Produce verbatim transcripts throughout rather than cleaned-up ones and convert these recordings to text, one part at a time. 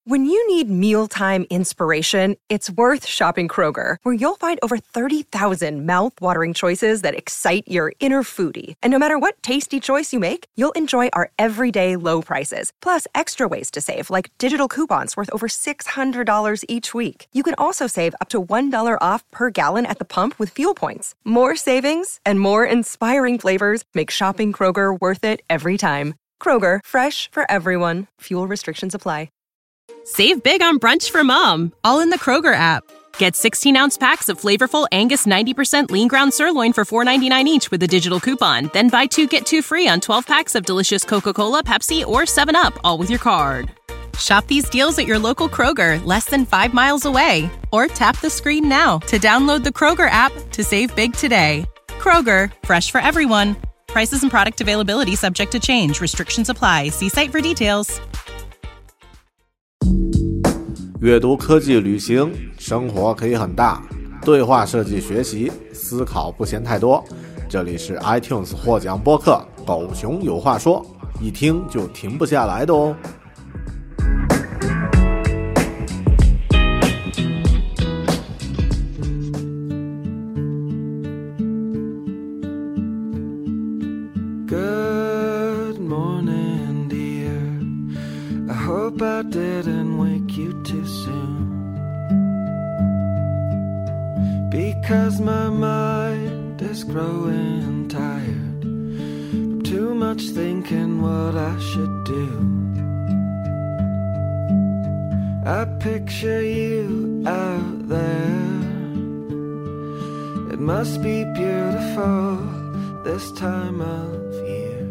When you need mealtime inspiration, it's worth shopping Kroger, where you'll find over thirty thousand mouth-watering choices that excite your inner foodie. And no matter what tasty choice you make, you'll enjoy our everyday low prices, plus extra ways to save, like digital coupons worth over six hundred dollars each week. You can also save up to one dollar off per gallon at the pump with fuel points. More savings and more inspiring flavors make shopping Kroger worth it every time. Kroger, fresh for everyone. Fuel restrictions apply. Save big on brunch for mom, all in the Kroger app. Get sixteen-ounce packs of flavorful Angus ninety percent lean ground sirloin for four ninety-nine each with a digital coupon. Then buy two, get two free on twelve packs of delicious Coca-Cola, Pepsi, or seven up, all with your card. Shop these deals at your local Kroger, less than five miles away. Or tap the screen now to download the Kroger app to save big today. Kroger, fresh for everyone. Prices and product availability subject to change. Restrictions apply. See site for details. 阅读、科技、旅行，生活可以很大。对话设计学习，思考不嫌太多。这里是 iTunes 获奖播客《狗熊有话说》，一听就停不下来的哦。 Good morning, dear. I hope I didn't wake you too soon. Because my mind is growing tired from too much thinking what I should do. I picture you out there. It must be beautiful this time of year.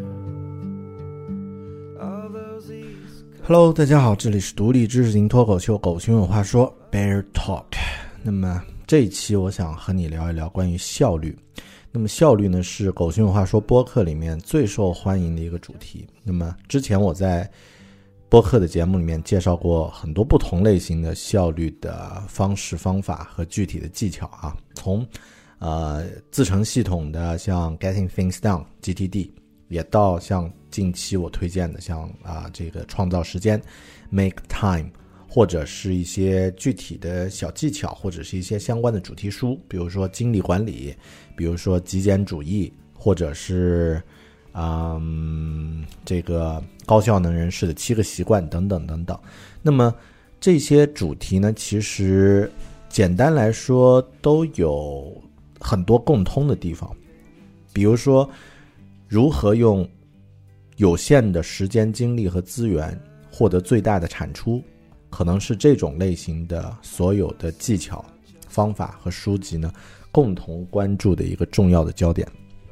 All those East Hello， 大家好，这里是独立知识型脱口秀《狗熊有话说》Bear Talk。那么这一期我想和你聊一聊关于效率。那么效率呢，是《狗熊有话说》播客里面最受欢迎的一个主题。那么之前我在播客的节目里面介绍过很多不同类型的效率的方式方法和具体的技巧啊，从呃自成系统的像 Getting Things Done G T D， 也到像近期我推荐的像啊、呃、这个创造时间 Make Time， 或者是一些具体的小技巧，或者是一些相关的主题书，比如说精力管理，比如说极简主义，或者是嗯这个高效能人士的七个习惯等等等等。那么这些主题呢，其实简单来说都有很多共通的地方，比如说如何用有限的时间、精力和资源获得最大的产出，可能是这种类型的所有的技巧、方法和书籍呢共同关注的一个重要的焦点。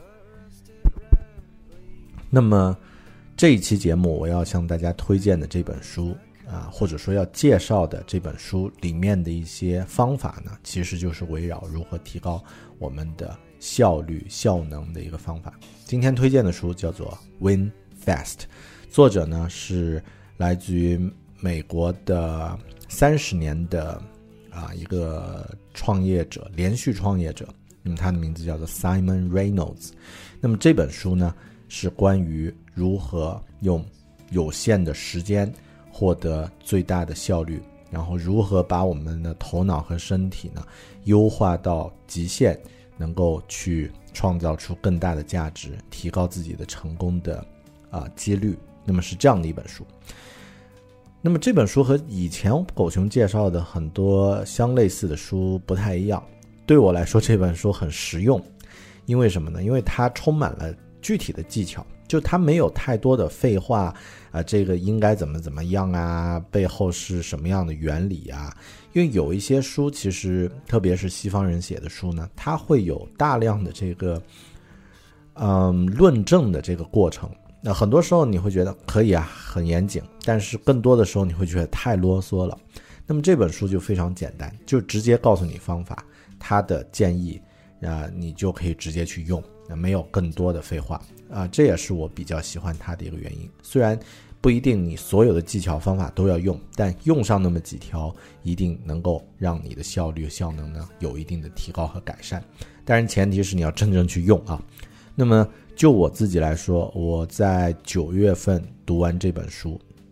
那么这一期节目我要向大家推荐的这本书啊，或者说要介绍的这本书里面的一些方法呢，其实就是围绕如何提高我们的效率、效能的一个方法。今天推荐的书叫做 Win Fast， 作者呢是来自于美国的三十年的啊一个创业者，连续创业者，那么他的名字叫做 Simon Reynolds。 那么这本书呢是关于如何用有限的时间获得最大的效率，然后如何把我们的头脑和身体呢优化到极限，能够去创造出更大的价值，提高自己的成功的啊、呃、几率。那么是这样的一本书。那么这本书和以前狗熊介绍的很多相类似的书不太一样，对我来说这本书很实用。因为什么呢？因为它充满了具体的技巧，就它没有太多的废话啊、呃，这个应该怎么怎么样啊，背后是什么样的原理啊。因为有一些书其实特别是西方人写的书呢，它会有大量的这个嗯论证的这个过程，那很多时候你会觉得可以啊，很严谨，但是更多的时候你会觉得太啰嗦了。那么这本书就非常简单，就直接告诉你方法，它的建议啊，你就可以直接去用，没有更多的废话啊，这也是我比较喜欢它的一个原因。虽然不一定你所有的技巧方法都要用，但用上那么几条一定能够让你的效率效能呢有一定的提高和改善，当然前提是你要真正去用啊。那么就我自己来说，我在九月份读完这本书，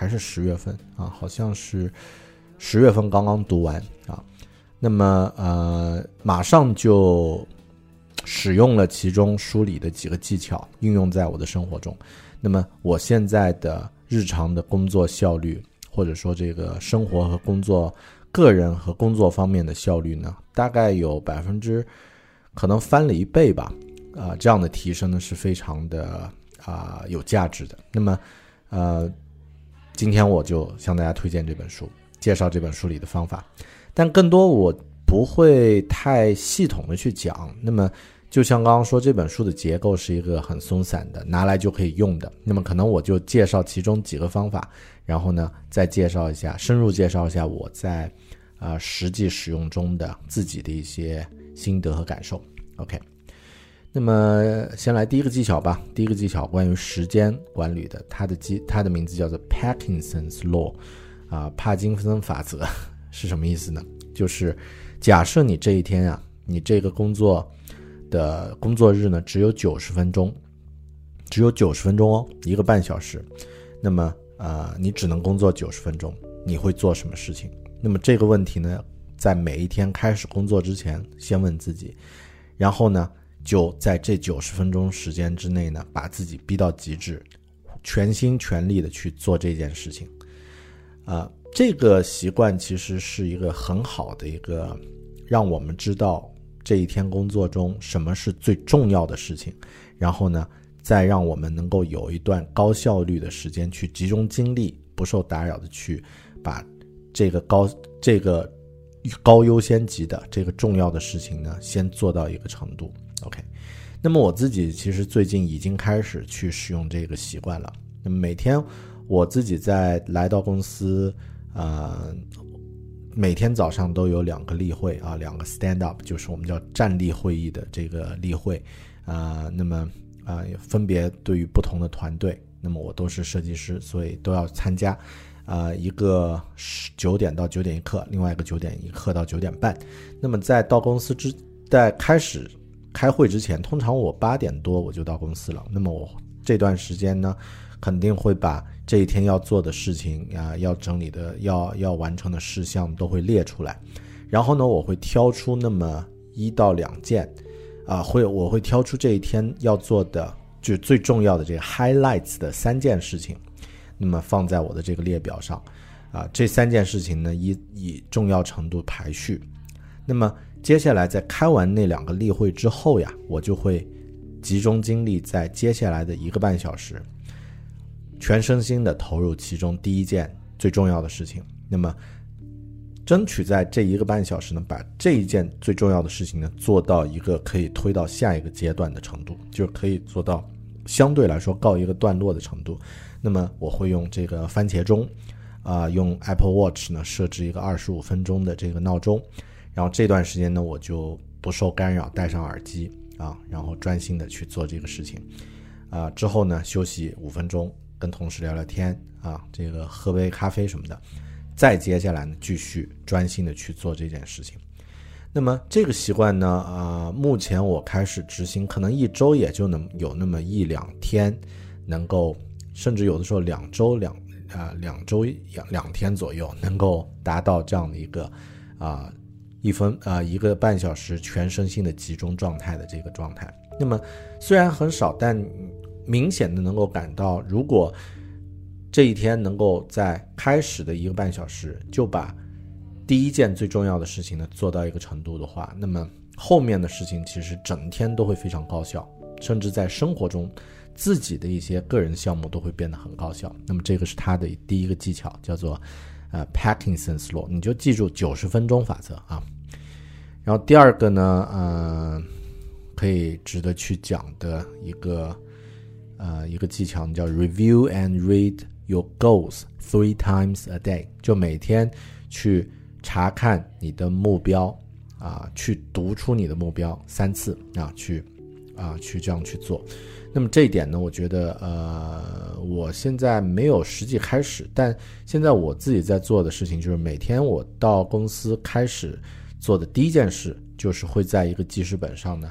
还是十月份啊，好像是十月份刚刚读完啊。那么呃，马上就使用了其中书里的几个技巧，运用在我的生活中。那么我现在的日常的工作效率，或者说这个生活和工作、个人和工作方面的效率呢，大概有百分之可能翻了一倍吧。啊、呃，这样的提升呢是非常的啊、呃、有价值的。那么呃，今天我就向大家推荐这本书，介绍这本书里的方法。但更多我不会太系统的去讲，那么就像刚刚说，这本书的结构是一个很松散的，拿来就可以用的，那么可能我就介绍其中几个方法，然后呢再介绍一下，深入介绍一下我在呃实际使用中的自己的一些心得和感受。 OK， 那么先来第一个技巧吧。第一个技巧关于时间管理的，它的技它的名字叫做 Parkinson's Law 啊、呃，帕金森法则是什么意思呢？就是假设你这一天啊，你这个工作的工作日呢只有九十分钟，只有九十分钟哦，一个半小时。那么呃，你只能工作九十分钟，你会做什么事情？那么这个问题呢，在每一天开始工作之前，先问自己，然后呢，就在这九十分钟时间之内呢，把自己逼到极致，全心全力的去做这件事情。啊、呃，这个习惯其实是一个很好的一个，让我们知道这一天工作中什么是最重要的事情，然后呢，再让我们能够有一段高效率的时间去集中精力，不受打扰的去把这个高这个高优先级的这个重要的事情呢，先做到一个程度。 OK， 那么我自己其实最近已经开始去使用这个习惯了。那么每天我自己在来到公司，呃，每天早上都有两个例会啊，两个 stand up， 就是我们叫站立会议的这个例会啊、呃。那么啊、呃，分别对于不同的团队，那么我都是设计师，所以都要参加。啊、呃，一个九点到九点一刻，另外一个九点一刻到九点半。那么在到公司之在开始开会之前，通常我八点多我就到公司了。那么我这段时间呢，肯定会把这一天要做的事情啊，要整理的要要完成的事项都会列出来，然后呢，我会挑出那么一到两件啊，会我会挑出这一天要做的就最重要的这个 highlights 的三件事情，那么放在我的这个列表上啊，这三件事情呢以以重要程度排序。那么接下来在开完那两个例会之后呀，我就会集中精力在接下来的一个半小时，全身心的投入其中第一件最重要的事情。那么争取在这一个半小时呢，把这一件最重要的事情呢做到一个可以推到下一个阶段的程度，就可以做到相对来说告一个段落的程度。那么我会用这个番茄钟啊、呃，用 Apple Watch 呢设置一个二十五分钟的这个闹钟，然后这段时间呢我就不受干扰，戴上耳机啊，然后专心的去做这个事情啊。之后呢休息五分钟，跟同事聊聊天啊，这个喝杯咖啡什么的，再接下来呢继续专心的去做这件事情。那么这个习惯呢啊、呃，目前我开始执行，可能一周也就能有那么一两天能够，甚至有的时候两周两啊、呃、两周两两天左右能够达到这样的一个啊、呃、一分啊、呃、一个半小时全身心的集中状态的这个状态。那么虽然很少，但明显的能够感到，如果这一天能够在开始的一个半小时就把第一件最重要的事情呢做到一个程度的话，那么后面的事情其实整天都会非常高效，甚至在生活中自己的一些个人项目都会变得很高效。那么这个是他的第一个技巧，叫做呃 Parkinson's Law， 你就记住九十分钟法则啊。然后第二个呢呃可以值得去讲的一个呃一个技巧叫 Review and read your goals three times a day， 就每天去查看你的目标啊，去读出你的目标三次啊，去啊去这样去做。那么这一点呢，我觉得呃我现在没有实际开始，但现在我自己在做的事情就是每天我到公司开始做的第一件事，就是会在一个记事本上呢，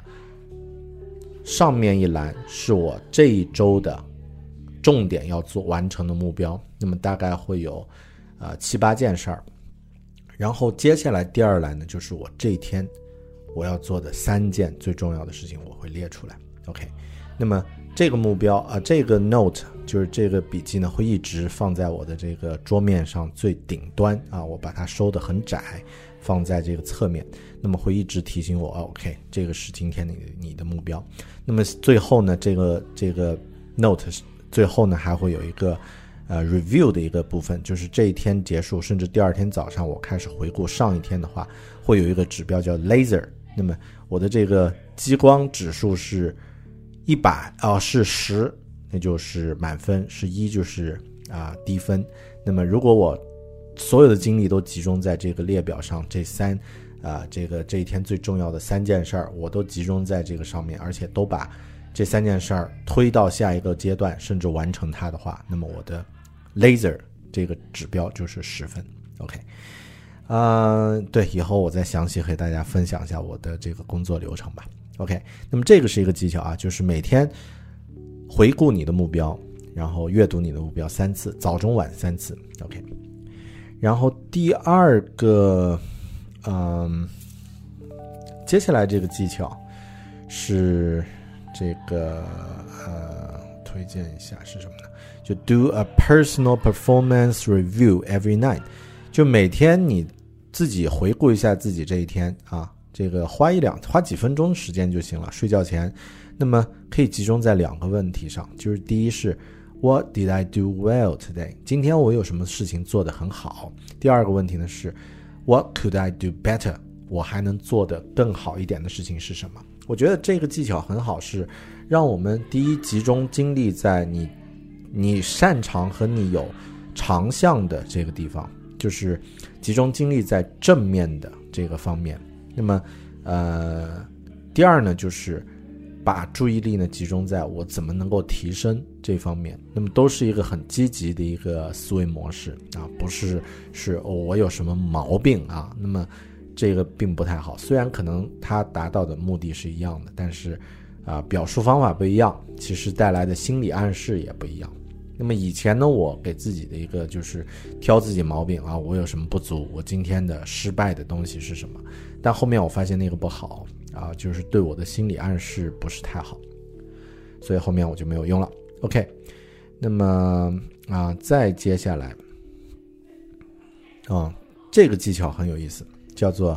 上面一栏是我这一周的重点要做完成的目标那么大概会有呃七八件事儿。然后接下来第二栏呢，就是我这一天我要做的三件最重要的事情，我会列出来。OK， 那么这个目标啊、呃，这个 note 就是这个笔记呢，会一直放在我的这个桌面上最顶端啊，我把它收得很窄，放在这个侧面，那么会一直提醒我、啊、OK， 这个是今天你的你的目标。那么最后呢，这个这个 note 最后呢还会有一个呃 review 的一个部分，就是这一天结束，甚至第二天早上我开始回顾上一天的话，会有一个指标叫 laser。那么我的这个激光指数是一百哦，是十，那就是满分；是一就是啊、呃、低分。那么如果我所有的精力都集中在这个列表上，这三啊、呃、这个这一天最重要的三件事儿，我都集中在这个上面，而且都把这三件事儿推到下一个阶段，甚至完成它的话，那么我的 laser 这个指标就是十分。OK。呃，对，以后我再详细和大家分享一下我的这个工作流程吧。OK， 那么这个是一个技巧啊，就是每天回顾你的目标，然后阅读你的目标三次，早中晚三次。OK， 然后第二个，嗯，接下来这个技巧是这个呃，推荐一下是什么呢？就 do a personal performance review every night。就每天你自己回顾一下自己这一天啊，这个花一两花几分钟时间就行了，睡觉前。那么可以集中在两个问题上，就是第一是 What did I do well today？ 今天我有什么事情做得很好？第二个问题呢是 What could I do better？ 我还能做得更好一点的事情是什么？我觉得这个技巧很好，是让我们第一集中精力在你你擅长和你有长项的这个地方，就是集中精力在正面的这个方面。那么呃，第二呢，就是把注意力呢集中在我怎么能够提升这方面。那么都是一个很积极的一个思维模式啊，不是是、哦、我有什么毛病啊，那么这个并不太好。虽然可能它达到的目的是一样的，但是啊，表述方法不一样，其实带来的心理暗示也不一样。那么以前呢，我给自己的一个就是挑自己毛病啊，我有什么不足，我今天的失败的东西是什么？但后面我发现那个不好啊，就是对我的心理暗示不是太好，所以后面我就没有用了。OK， 那么啊，再接下来啊，这个技巧很有意思，叫做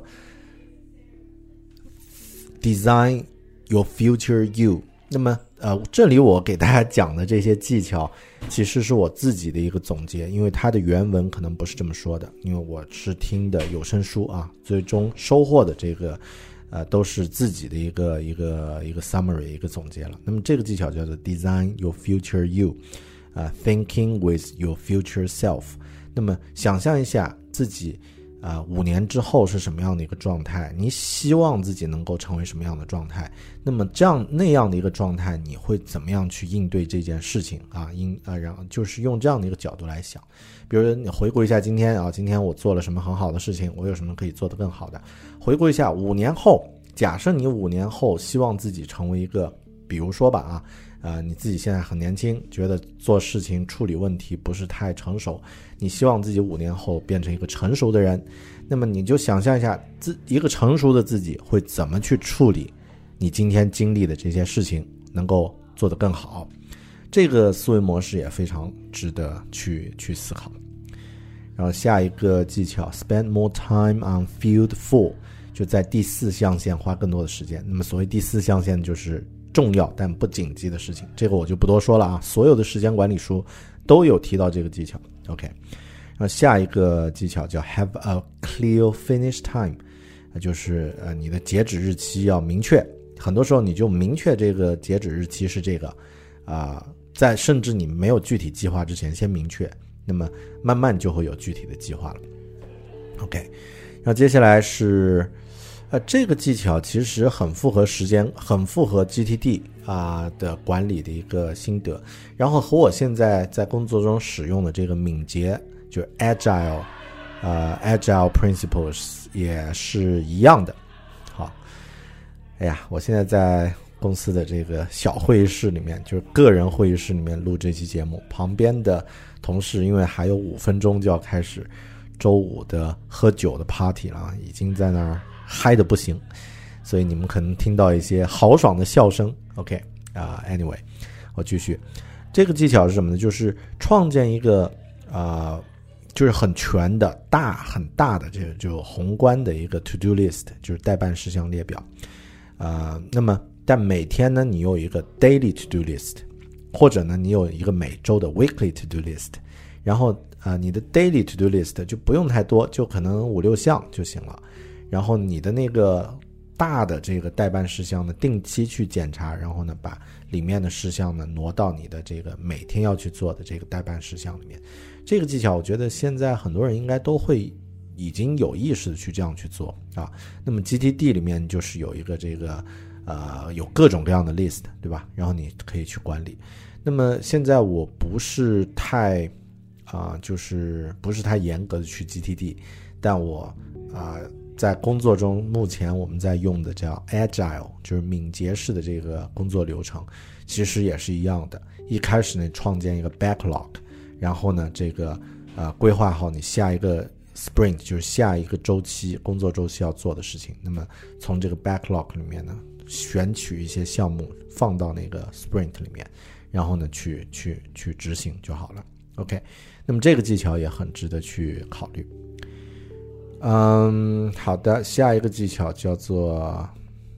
Design Your Future You。那么呃，这里我给大家讲的这些技巧其实是我自己的一个总结，因为它的原文可能不是这么说的，因为我是听的有声书啊，最终收获的这个呃都是自己的一个一个一个 summary 一个总结了。那么这个技巧叫做 Design Your Future You， 呃 Thinking with Your Future Self。 那么想象一下自己啊、呃，五年之后是什么样的一个状态？你希望自己能够成为什么样的状态？那么这样那样的一个状态，你会怎么样去应对这件事情啊？应啊，然后就是用这样的一个角度来想。比如你回顾一下今天啊，今天我做了什么很好的事情？我有什么可以做得更好的？回顾一下五年后，假设你五年后希望自己成为一个，比如说吧啊。呃，你自己现在很年轻，觉得做事情处理问题不是太成熟，你希望自己五年后变成一个成熟的人，那么你就想象一下自一个成熟的自己会怎么去处理你今天经历的这些事情，能够做得更好。这个思维模式也非常值得去去思考。然后下一个技巧 spend more time on field four， 就在第四象限花更多的时间。那么所谓第四象限就是重要但不紧急的事情，这个我就不多说了啊，所有的时间管理书都有提到这个技巧。 OK， 然后下一个技巧叫 have a clear finish time， 就是呃你的截止日期要明确。很多时候你就明确这个截止日期是这个啊、呃，在甚至你没有具体计划之前先明确，那么慢慢就会有具体的计划了。 OK， 然后接下来是呃，这个技巧其实很符合时间，很符合 G T D 啊、呃、的管理的一个心得，然后和我现在在工作中使用的这个敏捷，就是 Agile， 呃 Agile Principles 也是一样的。好，哎呀，我现在在公司的这个小会议室里面，就是个人会议室里面录这期节目，旁边的同事因为还有五分钟就要开始周五的喝酒的 party 了，已经在那儿嗨的不行，所以你们可能听到一些豪爽的笑声。 OK 啊、uh, anyway 我继续。这个技巧是什么呢？就是创建一个啊、呃，就是很全的大很大的这个就宏观的一个 to do list， 就是待办事项列表啊、呃。那么但每天呢你有一个 daily to do list， 或者呢你有一个每周的 weekly to do list， 然后啊、呃、你的 daily to do list 就不用太多，就可能五六项就行了，然后你的那个大的这个待办事项呢定期去检查，然后呢把里面的事项呢挪到你的这个每天要去做的这个待办事项里面。这个技巧我觉得现在很多人应该都会已经有意识的去这样去做啊。那么 G T D 里面就是有一个这个呃有各种各样的 list， 对吧？然后你可以去管理。那么现在我不是太啊、呃、就是不是太严格的去 G T D， 但我啊、呃在工作中目前我们在用的叫 Agile， 就是敏捷式的这个工作流程，其实也是一样的。一开始呢创建一个 backlog， 然后呢这个呃规划好你下一个 sprint， 就是下一个周期工作周期要做的事情，那么从这个 backlog 里面呢选取一些项目放到那个 sprint 里面，然后呢去去去执行就好了。 OK， 那么这个技巧也很值得去考虑。嗯，好的，下一个技巧叫做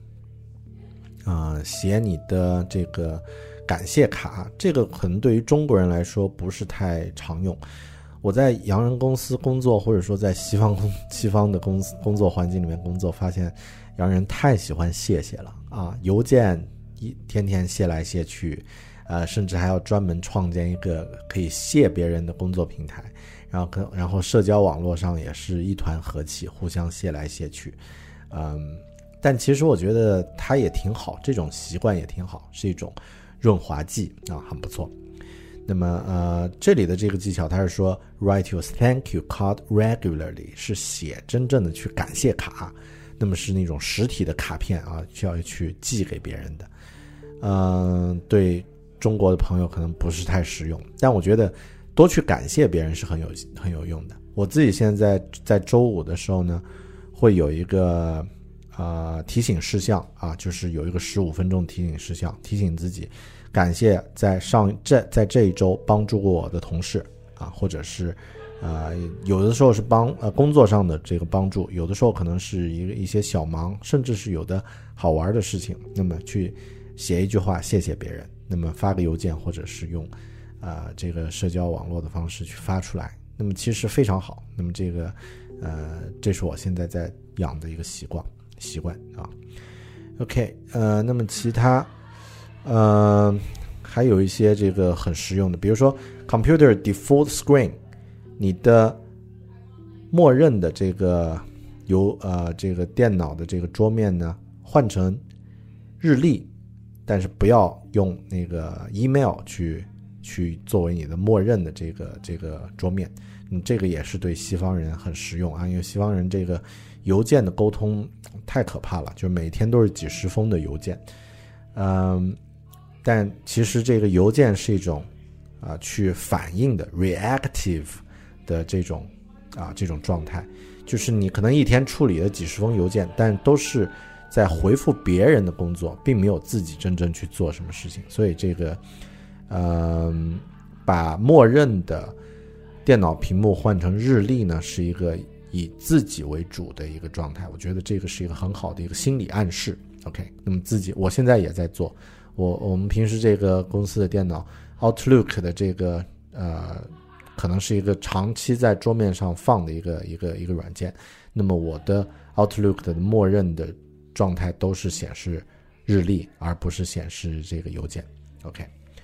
呃写你的这个感谢卡。这个可能对于中国人来说不是太常用。我在洋人公司工作，或者说在西方工西方的公司工作环境里面工作，发现洋人太喜欢谢谢了啊，邮件一天天谢来谢去，呃，甚至还要专门创建一个可以谢别人的工作平台。然后跟然后社交网络上也是一团和气，互相谢来谢去，嗯，但其实我觉得它也挺好，这种习惯也挺好，是一种润滑剂啊，很不错。那么呃，这里的这个技巧，它是说 write your thank you card regularly， 是写真正的去感谢卡，那么是那种实体的卡片啊，需要去寄给别人的。嗯、呃，对中国的朋友可能不是太实用，但我觉得多去感谢别人是很有很有用的。我自己现在在周五的时候呢，会有一个呃提醒事项啊，就是有一个十五分钟提醒事项，提醒自己感谢在上这在这一周帮助过我的同事啊，或者是呃有的时候是帮呃工作上的这个帮助，有的时候可能是一个一些小忙，甚至是有的好玩的事情，那么去写一句话谢谢别人，那么发个邮件或者是用呃，这个社交网络的方式去发出来，那么其实非常好。那么这个，呃，这是我现在在养的一个习惯习惯啊。OK， 呃，那么其他，呃，还有一些这个很实用的，比如说 Computer Default Screen， 你的默认的这个由呃这个电脑的这个桌面呢换成日历，但是不要用那个 email 去。去作为你的默认的这个这个桌面，嗯，这个也是对西方人很实用啊，因为西方人这个邮件的沟通太可怕了，就是每天都是几十封的邮件，嗯，但其实这个邮件是一种啊、呃、去反应的 reactive 的这种啊这种状态，就是你可能一天处理了几十封邮件，但都是在回复别人的工作，并没有自己真正去做什么事情，所以这个。嗯，把默认的电脑屏幕换成日历呢，是一个以自己为主的一个状态。我觉得这个是一个很好的一个心理暗示。OK， 那么自己，我现在也在做。我我们平时这个公司的电脑 Outlook 的这个呃，可能是一个长期在桌面上放的一个一个一个软件。那么我的 Outlook 的默认的状态都是显示日历，而不是显示这个邮件。OK。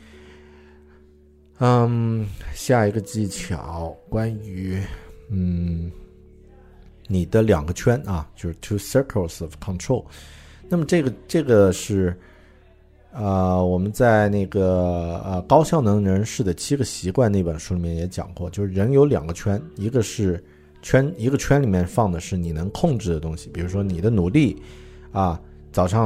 嗯，下一个技巧关于嗯你的两个圈啊，就是 two circles of control。那么这个这个是呃我们在那个呃高效能人士的七个习惯那本书里面也讲过，就是人有两个圈，一个是圈一个圈里面放的是你能控制的东西，比如说你的努力啊，早上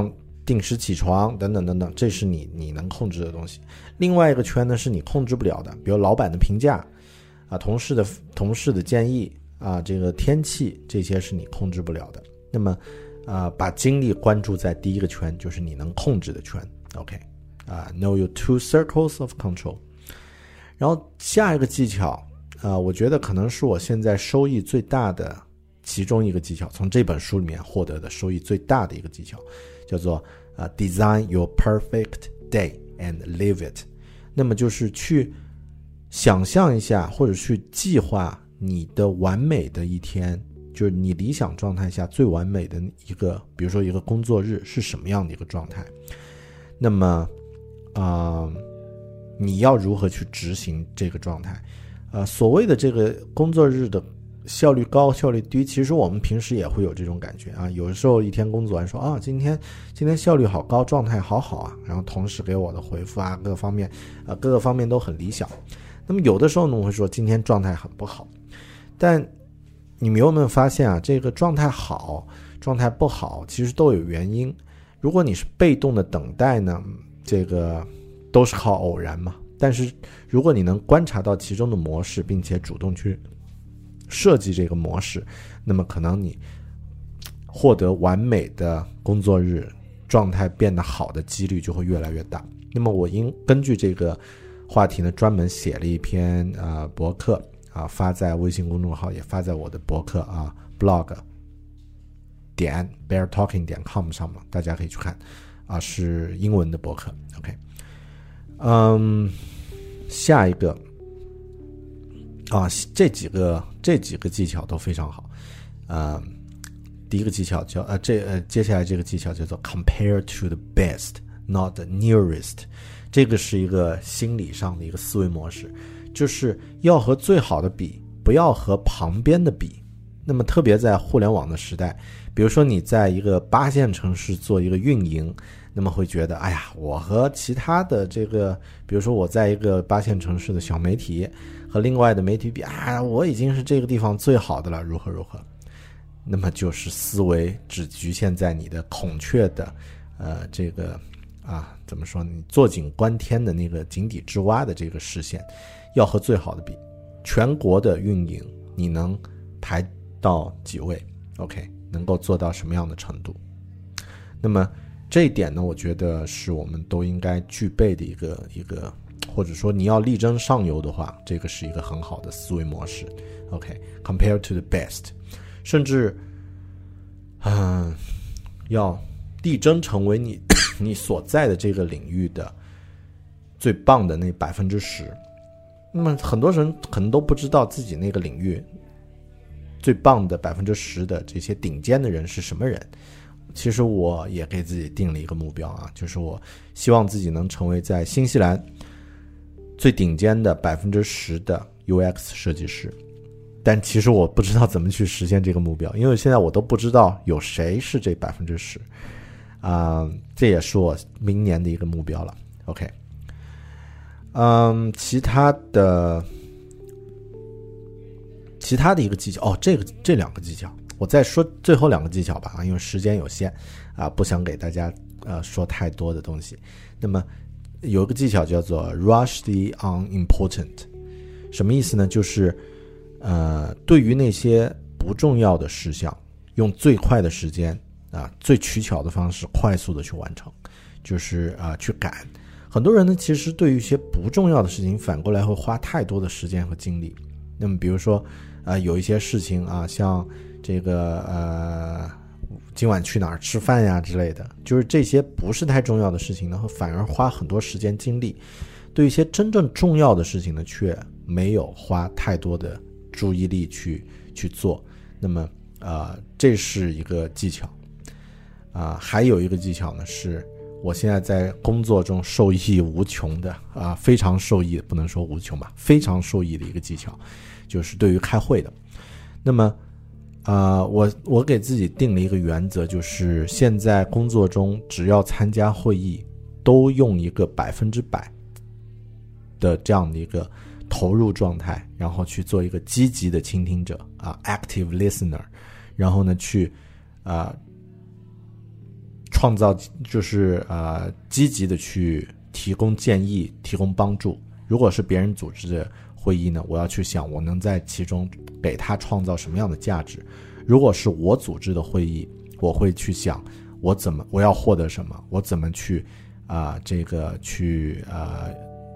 定时起床等等等等，这是你你能控制的东西。另外一个圈呢是你控制不了的，比如老板的评价啊，同事的同事的建议啊，这个天气，这些是你控制不了的。那么啊，把精力关注在第一个圈，就是你能控制的圈。 OK 啊 know your two circles of control。 然后下一个技巧啊，我觉得可能是我现在收益最大的其中一个技巧，从这本书里面获得的收益最大的一个技巧，叫做uh, design your perfect day and live it。 那么就是去想象一下，或者去计划你的完美的一天，就是你理想状态下最完美的一个，比如说一个工作日是什么样的一个状态。那么啊、呃，你要如何去执行这个状态？呃，所谓的这个工作日的效率高效率低，其实我们平时也会有这种感觉啊。有的时候一天工作完说啊，今天今天效率好高，状态好好啊，然后同事给我的回复啊，各个方面啊各个方面都很理想。那么有的时候呢，我会说今天状态很不好。但你们有没有发现啊，这个状态好状态不好其实都有原因。如果你是被动的等待呢，这个都是靠偶然嘛。但是如果你能观察到其中的模式，并且主动去设计这个模式，那么可能你获得完美的工作日状态变得好的几率就会越来越大。那么我应根据这个话题呢，专门写了一篇啊、呃、博客啊，发在微信公众号，也发在我的博客啊 blog 点 bear talking 点 com 上嘛，大家可以去看啊，是英文的博客。 OK， 嗯，下一个啊，这几个这几个技巧都非常好。呃，第一个技巧叫呃这呃接下来这个技巧叫做 compare to the best not the nearest。 这个是一个心理上的一个思维模式，就是要和最好的比，不要和旁边的比。那么特别在互联网的时代，比如说你在一个八线城市做一个运营，那么会觉得哎呀，我和其他的这个，比如说我在一个八线城市的小媒体和另外的媒体比啊，我已经是这个地方最好的了，如何如何。那么就是思维只局限在你的孔雀的呃这个啊怎么说，你坐井观天的那个井底之蛙的这个视线，要和最好的比。全国的运营你能排到几位 OK， 能够做到什么样的程度。那么这一点呢，我觉得是我们都应该具备的一个一个，或者说你要力争上游的话，这个是一个很好的思维模式。 OK， compare to the best， 甚至嗯、呃，要力争成为你你所在的这个领域的最棒的那百分之十。那么很多人可能都不知道自己那个领域最棒的百分之十的这些顶尖的人是什么人。其实我也给自己定了一个目标啊，就是我希望自己能成为在新西兰最顶尖的百分之十的 U X 设计师。但其实我不知道怎么去实现这个目标，因为现在我都不知道有谁是这百分之十啊，这也是我明年的一个目标了。 OK， 嗯，其他的其他的一个技巧哦，这个这两个技巧我再说最后两个技巧吧啊，因为时间有限啊，不想给大家呃说太多的东西。那么有一个技巧叫做 rush the unimportant， 什么意思呢？就是呃对于那些不重要的事项，用最快的时间啊，最取巧的方式快速的去完成，就是啊去赶。很多人呢其实对于一些不重要的事情反过来会花太多的时间和精力。那么比如说啊、呃、有一些事情啊，像这个呃，今晚去哪儿吃饭呀之类的，就是这些不是太重要的事情呢，反而花很多时间精力；对一些真正重要的事情呢，却没有花太多的注意力去去做。那么呃，这是一个技巧啊、呃。还有一个技巧呢，是我现在在工作中受益无穷的啊、呃，非常受益，不能说无穷吧，非常受益的一个技巧，就是对于开会的。那么啊、呃，我我给自己定了一个原则，就是现在工作中只要参加会议，都用一个百分之百的这样的一个投入状态，然后去做一个积极的倾听者啊 ，active listener， 然后呢去啊、呃、 创造就是呃积极的去提供建议，提供帮助。如果是别人组织的会议呢，我要去想我能在其中给他创造什么样的价值。如果是我组织的会议，我会去想我怎么我要获得什么，我怎么去啊、呃、这个去呃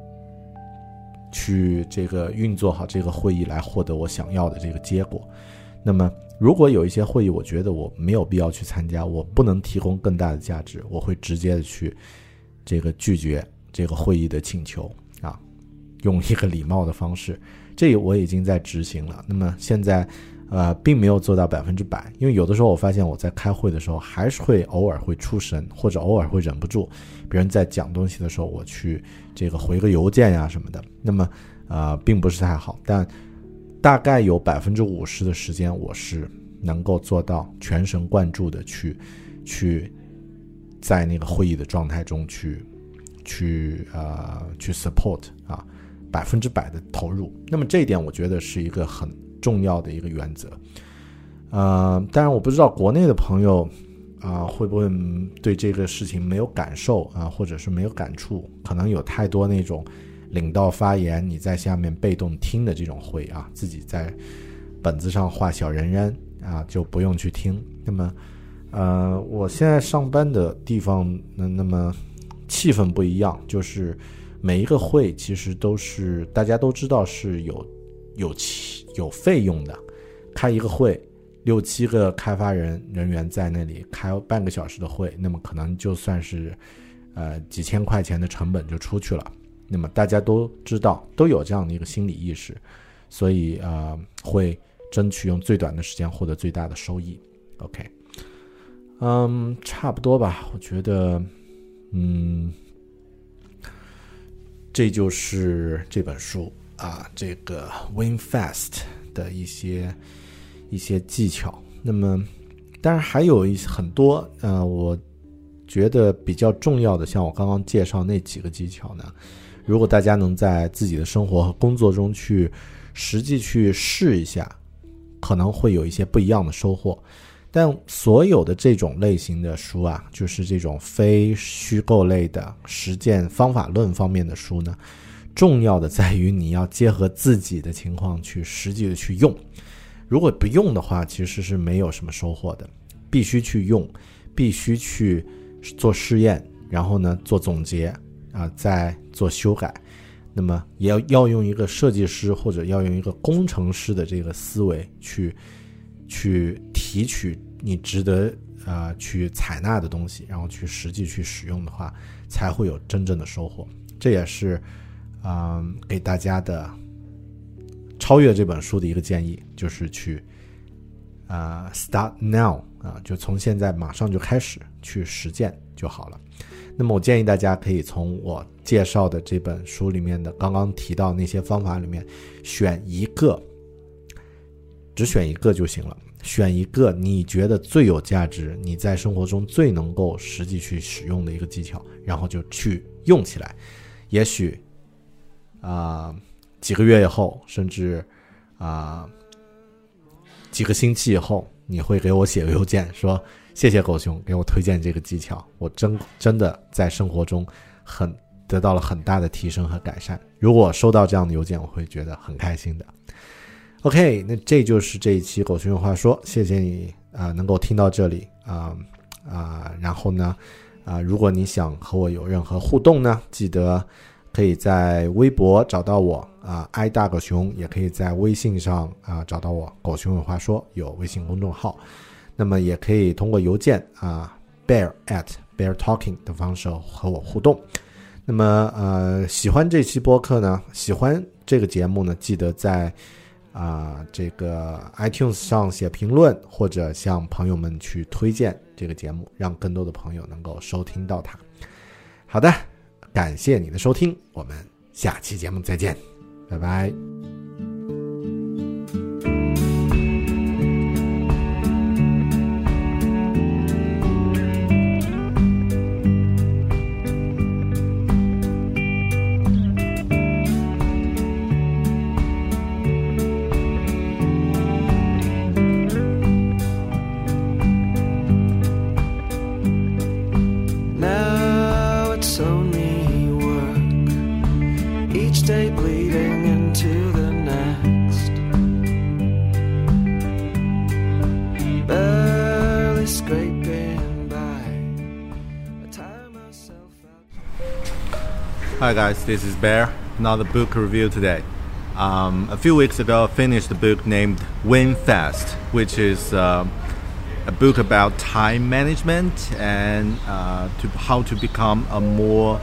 去这个运作好这个会议来获得我想要的这个结果。那么如果有一些会议我觉得我没有必要去参加，我不能提供更大的价值，我会直接的去这个拒绝这个会议的请求啊，用一个礼貌的方式。这我已经在执行了。那么现在呃，并没有做到百分之百，因为有的时候我发现我在开会的时候还是会偶尔会出神，或者偶尔会忍不住，别人在讲东西的时候，我去这个回个邮件呀什么的，那么呃，并不是太好。但大概有百分之五十的时间，我是能够做到全神贯注的去去在那个会议的状态中去去呃去 support 啊，百分之百的投入。那么这一点我觉得是一个很重要的一个原则。呃，当然我不知道国内的朋友啊、呃、会不会对这个事情没有感受啊、呃，或者是没有感触，可能有太多那种领导发言你在下面被动听的这种会啊，自己在本子上画小人人啊，就不用去听。那么呃，我现在上班的地方那那么气氛不一样，就是每一个会其实都是大家都知道是有有有费用的，开一个会六七个开发人人员在那里开半个小时的会，那么可能就算是呃几千块钱的成本就出去了。那么大家都知道，都有这样的一个心理意识，所以呃会争取用最短的时间获得最大的收益。 OK， 嗯，差不多吧，我觉得嗯这就是这本书啊，这个 Win Fast 的一些一些技巧。那么当然还有一很多呃我觉得比较重要的，像我刚刚介绍那几个技巧呢，如果大家能在自己的生活和工作中去实际去试一下，可能会有一些不一样的收获。但所有的这种类型的书啊，就是这种非虚构类的实践方法论方面的书呢，重要的在于你要结合自己的情况去实际的去用。如果不用的话，其实是没有什么收获的。必须去用，必须去做试验，然后呢做总结啊、呃，再做修改。那么也要要用一个设计师或者要用一个工程师的这个思维去去提取你值得呃去采纳的东西，然后去实际去使用的话，才会有真正的收获。这也是嗯、呃、给大家的超越这本书的一个建议，就是去呃 start now 啊、呃，就从现在马上就开始去实践就好了。那么我建议大家可以从我介绍的这本书里面的刚刚提到那些方法里面选一个，只选一个就行了，选一个你觉得最有价值，你在生活中最能够实际去使用的一个技巧，然后就去用起来。也许啊、呃、几个月以后，甚至啊、呃、几个星期以后，你会给我写个邮件说谢谢狗熊给我推荐这个技巧，我真真的在生活中很得到了很大的提升和改善。如果收到这样的邮件，我会觉得很开心的。OK， 那这就是这一期狗熊有话说，谢谢你啊、呃、能够听到这里啊啊、呃呃，然后呢啊、呃，如果你想和我有任何互动呢，记得可以在微博找到我啊，爱大狗熊，也可以在微信上啊、呃、找到我，狗熊有话说有微信公众号。那么也可以通过邮件啊 bear at bear talking 的方式和我互动。那么呃喜欢这期播客呢，喜欢这个节目呢，记得在啊、呃、这个 iTunes 上写评论，或者向朋友们去推荐这个节目，让更多的朋友能够收听到它。好的，感谢你的收听，我们下期节目再见，拜拜。 Hi guys, this is Bear. Another book review today. Um, a few weeks ago, I finished a book named Win Fast, which is uh, a book about time management and uh, to how to become a more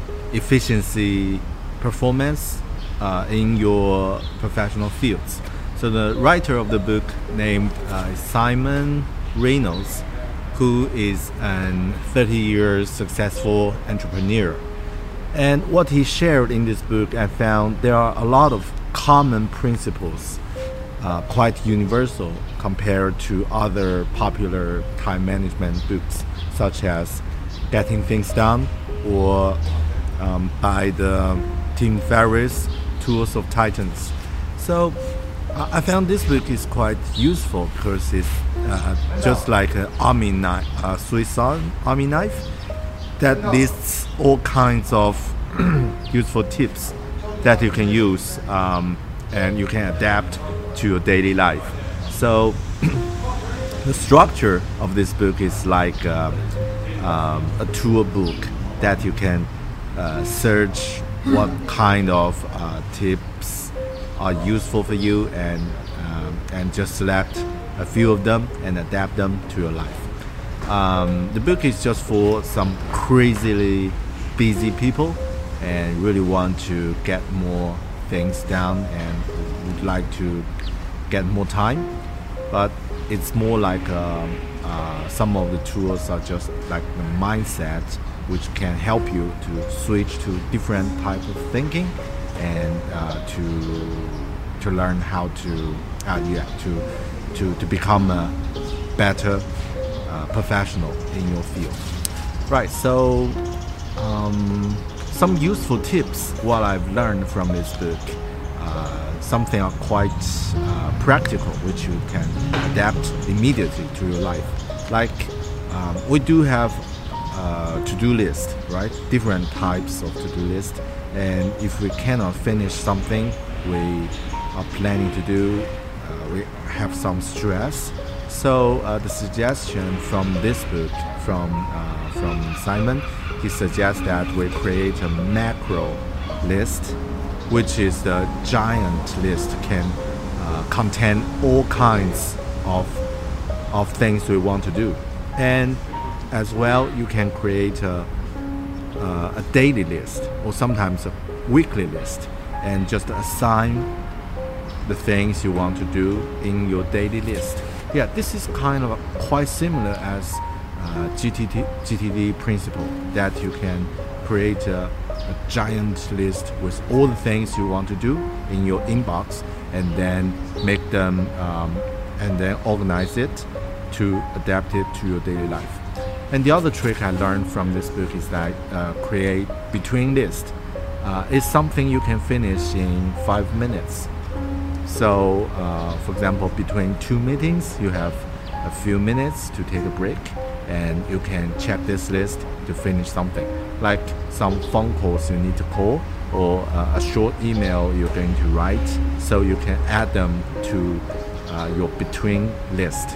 efficiency performance uh, in your professional fields. So the writer of the book named uh, Simon Reynolds, who is a thirty years successful entrepreneur. And what he shared in this book, I found there are a lot of common principles, uh, quite universal compared to other popular time management books, such as Getting Things Done or um, by the Tim Ferriss, Tools of Titans. So uh, I found this book is quite useful because it's uh, just like an army knife, a Swiss army knife that lists all kinds of useful tips that you can use um, and you can adapt to your daily life. So the structure of this book is like uh, um, a tool book that you can uh, search what kind of uh, tips are useful for you and um, and just select a few of them and adapt them to your life. Um, the book is just for some crazily busy people and really want to get more things done and would like to get more time, but it's more like uh, uh, some of the tools are just like the mindset which can help you to switch to different type of thinking and uh, to to learn how to uh, yeah to to to become a better uh, professional in your field. Right. So um, some useful tips what I've learned from this book. Uh, something are quite uh, practical, which you can adapt immediately to your life. Like um, we do have a to-do list, right? Different types of to-do list, and if we cannot finish something we are planning to do, uh, we have some stress. So uh, the suggestion from this book, from uh, from Simon, he suggests that we create a macro list, which is the giant list can uh, contain all kinds of of things we want to do, and as well you can create a uh, a daily list or sometimes a weekly list and just assign the things you want to do in your daily list. Yeah, this is kind of quite similar as uh, G T D, G T D principle, that you can create a, a giant list with all the things you want to do in your inbox and then make them um, and then organize it to adapt it to your daily life. And the other trick I learned from this book is that uh, create between list. Uh, it's something you can finish in five minutes. So, uh, for example, between two meetings, you have a few minutes to take a break, and you can check this list to finish something, like some phone calls you need to call, or uh, a short email you're going to write, so you can add them to uh, your between list.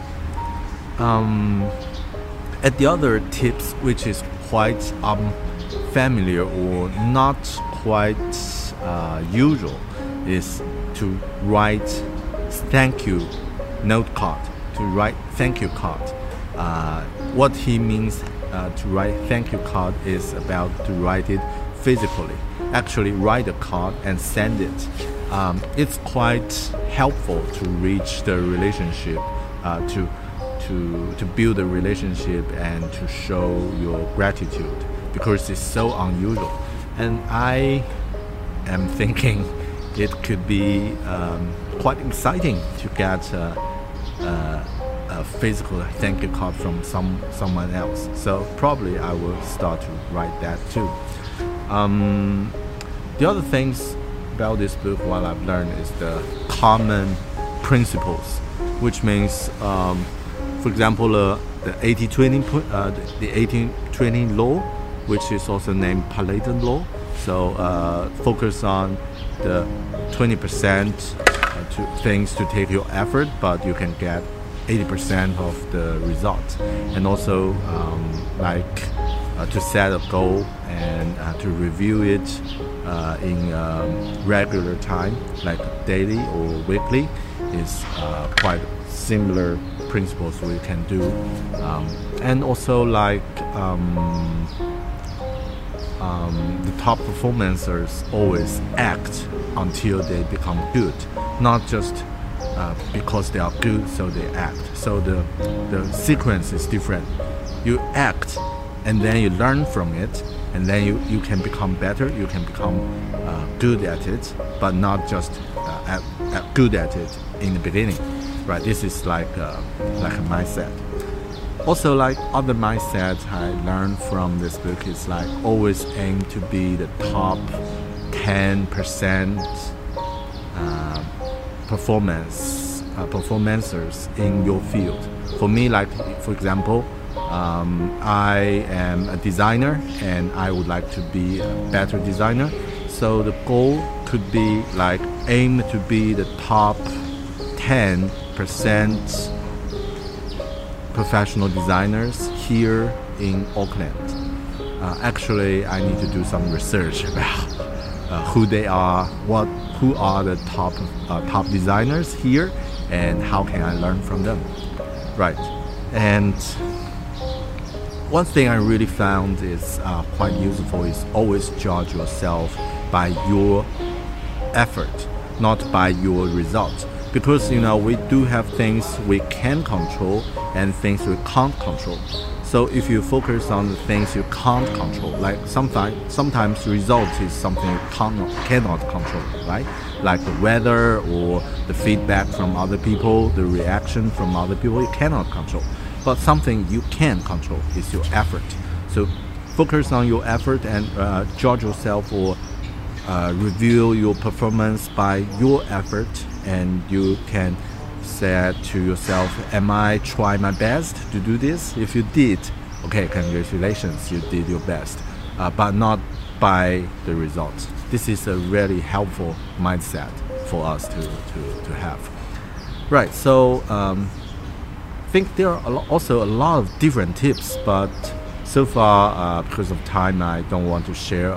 Um, and the other tips, which is quite unfamiliar or not quite uh, usual, is to write thank you note card, to write thank you card. Uh, what he means uh, to write thank you card is about to write it physically. Actually write a card and send it. Um, it's quite helpful to reach the relationship, uh, to to to build a relationship and to show your gratitude, because it's so unusual. And I am thinking it could be um, quite exciting to get a, a, a physical thank you card from some someone else. So probably I will start to write that too. Um, the other things about this book, what I've learned, is the common principles, which means, um, for example, uh, the eighty twenty uh, the eighty twenty law, which is also named Pareto law. So uh, focus on the twenty percent uh, to things to take your effort, but you can get eighty percent of the result. And also um, like uh, to set a goal and uh, to review it uh, in um, regular time, like daily or weekly, is uh, quite similar principles we can do. Um, and also like um, um, the top performers always act until they become good, not just uh, because they are good so they act. So the, the sequence is different. You act and then you learn from it, and then you, you can become better, you can become uh, good at it, but not just uh, at, at good at it in the beginning, right? This is like uh, like a mindset. Also, like other mindsets I learned from this book is like always aim to be the top ten percent uh, performance uh, performancers in your field. For me, like for example, um, I am a designer and I would like to be a better designer. So the goal could be like aim to be the top ten percent professional designers here in Auckland. Uh, actually, I need to do some research about uh, who they are, what, who are the top uh, top designers here, and how can I learn from them, right? And one thing I really found is uh, quite useful is always judge yourself by your effort, not by your results. Because, you know, we do have things we can control and things we can't control. So if you focus on the things you can't control, like sometimes sometimes results is something you cannot, cannot control, right? Like the weather or the feedback from other people, the reaction from other people, you cannot control. But something you can control is your effort. So focus on your effort and uh, judge yourself or uh, review your performance by your effort, and you can say to yourself, am I trying my best to do this? If you did, okay, congratulations, you did your best, uh, but not by the results. This is a really helpful mindset for us to, to, to have. Right, so um, I think there are also a lot of different tips, but so far, uh, because of time, I don't want to share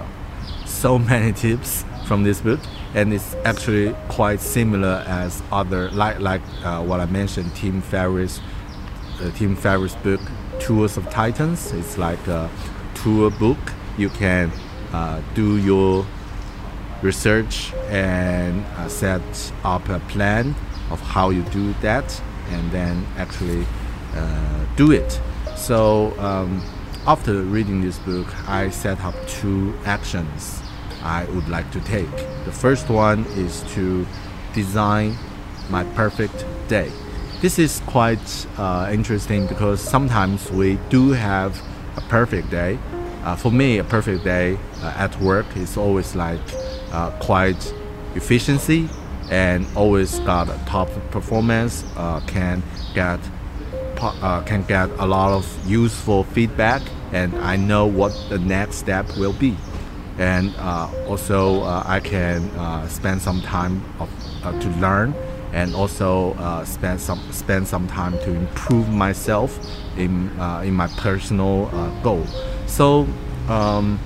so many tips from this book. And it's actually quite similar as other, like like uh, what I mentioned, Tim Ferriss, uh, Tim Ferriss book, Tools of Titans. It's like a tour book. You can uh, do your research and uh, set up a plan of how you do that, and then actually uh, do it. So um, after reading this book, I set up two actions I would like to take. The first one is to design my perfect day. This is quite uh, interesting because sometimes we do have a perfect day. Uh, for me, a perfect day uh, at work is always like uh, quite efficiency and always got a top performance, uh, can get uh, can get a lot of useful feedback, and I know what the next step will be. And uh, also uh, I can uh, spend some time of, uh, to learn, and also uh, spend some spend some time to improve myself in uh, in my personal uh, goal. So, um,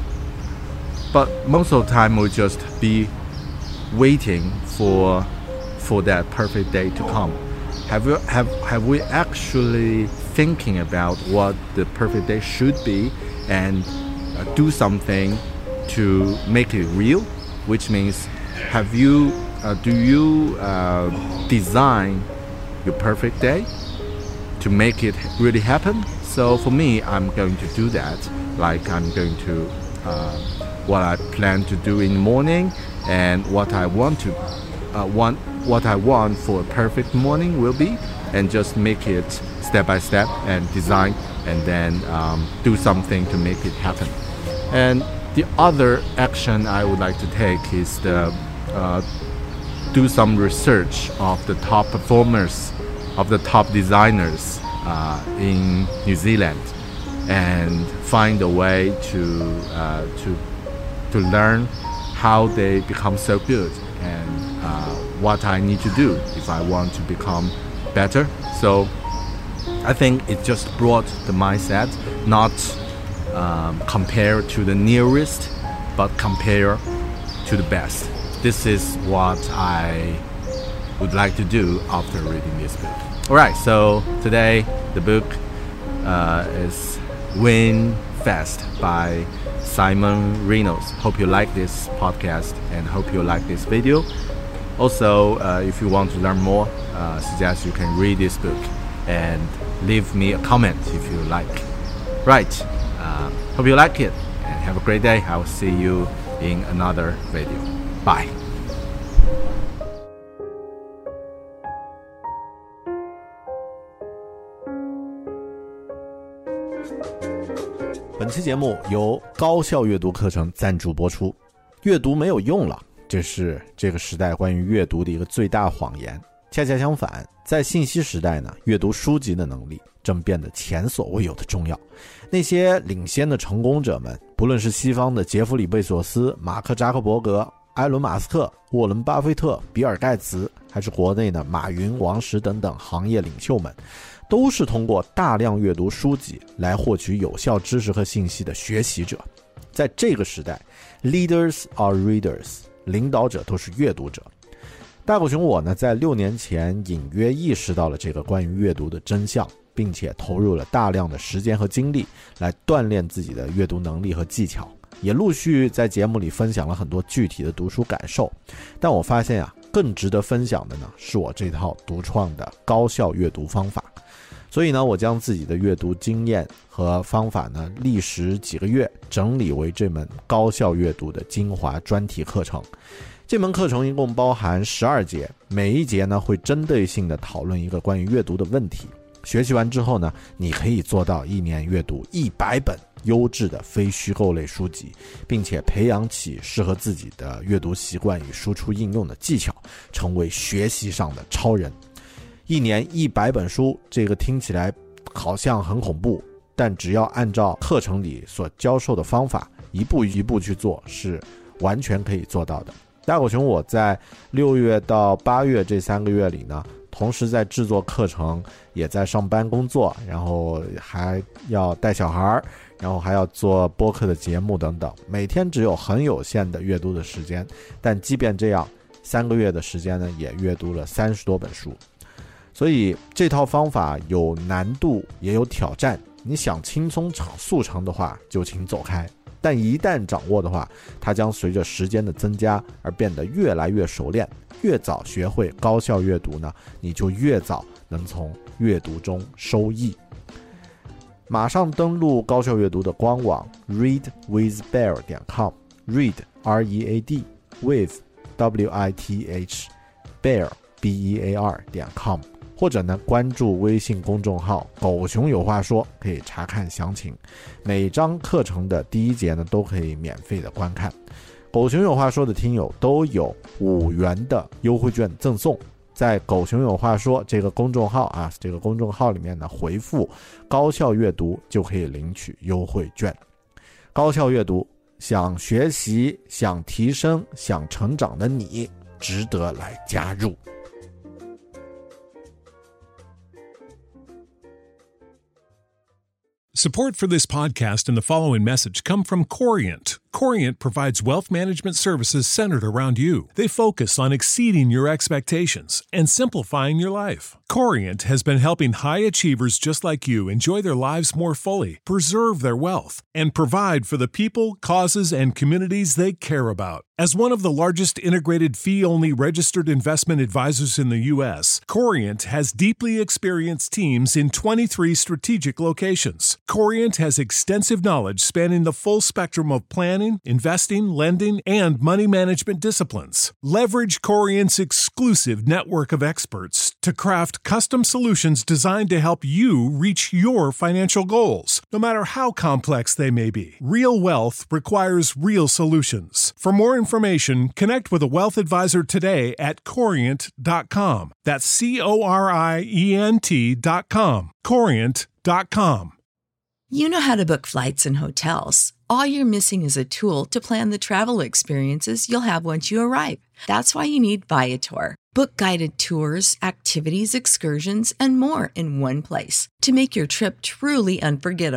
but most of the time we'll just be waiting for for that perfect day to come. Have we have have we actually thinking about what the perfect day should be and uh, do something to make it real? Which means, have you uh, do you uh, design your perfect day to make it really happen? So for me, I'm going to do that. Like I'm going to uh, what I plan to do in the morning, and what I want to uh, want what I want for a perfect morning will be, and just make it step by step and design, and then um, do something to make it happen. And the other action I would like to take is the uh, do some research of the top performers, of the top designers uh, in New Zealand, and find a way to uh, to to learn how they become so good, and uh, what I need to do if I want to become better. So I think it just brought the mindset, not um, compare to the nearest, but compare to the best. This is what I would like to do after reading this book. Alright, so today the book uh, is Win Fast by Simon Reynolds. Hope you like this podcast and hope you like this video. Also, uh, if you want to learn more, uh, suggest you can read this book and leave me a comment if you like. Right, uh, hope you like it and have a great day. I will see you in another video. Bye. 本期节目由高效阅读课程赞助播出。阅读没有用了，这是这个时代关于阅读的一个最大谎言。恰恰相反，在信息时代呢，阅读书籍的能力正变得前所未有的重要。那些领先的成功者们，不论是西方的杰弗里·贝索斯、马克·扎克伯格、埃伦·马斯克、沃伦·巴菲特、比尔·盖茨，还是国内的马云、王石等等行业领袖们，都是通过大量阅读书籍来获取有效知识和信息的学习者。在这个时代 ，Leaders are readers， 领导者都是阅读者。大狗熊我呢，在六年前隐约意识到了这个关于阅读的真相，并且投入了大量的时间和精力来锻炼自己的阅读能力和技巧，也陆续在节目里分享了很多具体的读书感受。但我发现啊，更值得分享的呢，是我这套独创的高效阅读方法。所以呢，我将自己的阅读经验和方法呢，历时几个月整理为这门高效阅读的精华专题课程。这门课程一共包含十二节，每一节呢会针对性的讨论一个关于阅读的问题。学习完之后呢，你可以做到一年阅读一百本优质的非虚构类书籍，并且培养起适合自己的阅读习惯与输出应用的技巧，成为学习上的超人。一年一百本书，这个听起来好像很恐怖，但只要按照课程里所教授的方法一步一步去做，是完全可以做到的。大狗熊我在六月到八月这三个月里呢，同时在制作课程，也在上班工作，然后还要带小孩，然后还要做播客的节目等等，每天只有很有限的阅读的时间，但即便这样，三个月的时间呢，也阅读了三十多本书。所以这套方法有难度也有挑战，你想轻松速成的话就请走开，但一旦掌握的话，它将随着时间的增加而变得越来越熟练。越早学会高效阅读呢，你就越早能从阅读中收益。马上登录高效阅读的官网 read with bear 点 com， read R E A D with W I T H bear B E A R 点 com， 或者呢关注微信公众号狗熊有话说，可以查看详情。每章课程的第一节呢都可以免费的观看。狗熊有话说的听友都有五元的优惠券赠送，在狗熊有话说这个公众号啊，这个公众号里面呢回复高效阅读就可以领取优惠券。高效阅读，想学习、想提升、想成长的你，值得来加入。 Support for this podcast and the following message come from Corient. Corient provides wealth management services centered around you. They focus on exceeding your expectations and simplifying your life. Corient has been helping high achievers just like you enjoy their lives more fully, preserve their wealth, and provide for the people, causes, and communities they care about. As one of the largest integrated fee-only registered investment advisors in the U S, Corient has deeply experienced teams in twenty-three strategic locations. Corient has extensive knowledge spanning the full spectrum of planning, investing, lending, and money management disciplines. Leverage Corient's exclusive network of experts to craft custom solutions designed to help you reach your financial goals, no matter how complex they may be. Real wealth requires real solutions. For more information, connect with a wealth advisor today at corient dot com. That's C O R I E N T dot com. corient dot com. You know how to book flights and hotels. All you're missing is a tool to plan the travel experiences you'll have once you arrive. That's why you need Viator. Book guided tours, activities, excursions, and more in one place to make your trip truly unforgettable.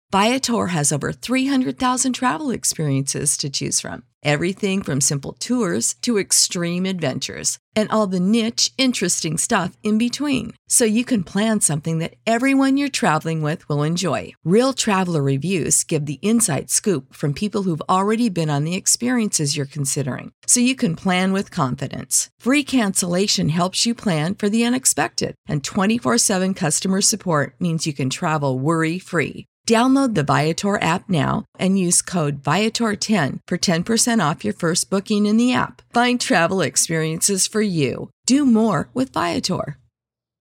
Viator has over three hundred thousand travel experiences to choose from. Everything from simple tours to extreme adventures and all the niche, interesting stuff in between. So you can plan something that everyone you're traveling with will enjoy. Real traveler reviews give the inside scoop from people who've already been on the experiences you're considering. So you can plan with confidence. Free cancellation helps you plan for the unexpected. And twenty-four seven customer support means you can travel worry-free. Download the Viator app now and use code Viator ten for ten percent off your first booking in the app. Find travel experiences for you. Do more with Viator.